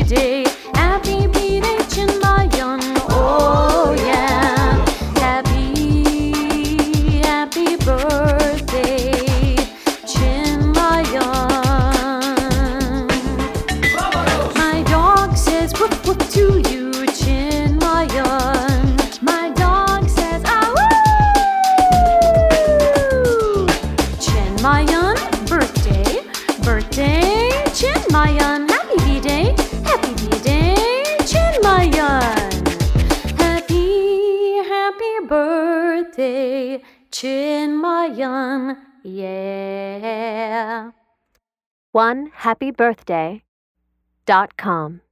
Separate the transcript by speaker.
Speaker 1: B-Day. Happy B-Day, Chinmayan. Oh yeah. Happy birthday, Chinmayan. My dog says whoop whoop to you, Chinmayan. My dog says ah woo. Chinmayan, birthday, Chinmayan. Happy B-Day, Chinmayan. Happy birthday, Chinmayan. Yeah.
Speaker 2: OneHappyBirthday.com